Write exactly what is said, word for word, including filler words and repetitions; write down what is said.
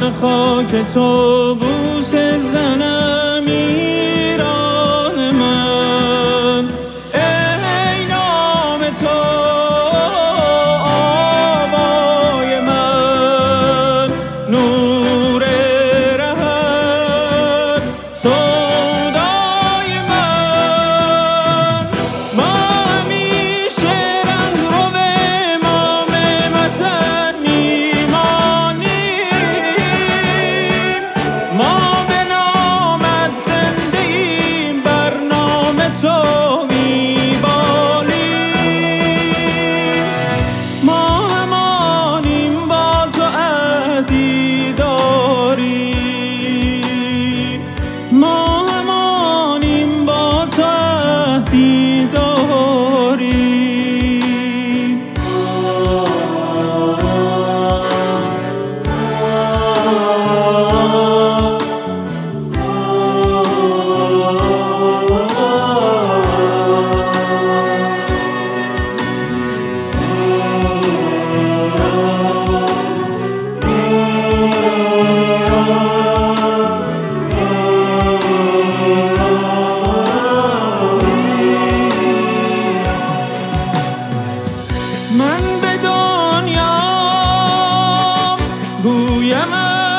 بر خاک تو بوسه زنم ایران من. ای نام تو آوای من، نور رهت سودای من. ما همیشه رنگ رو به امام وطن میمانیم، ما به نامت زنده ایم، بر نام تو میبالیم. ما همانیم با تو عهدی داریم، ما همانیم با تو عهدی داریم. من به دنیا گویم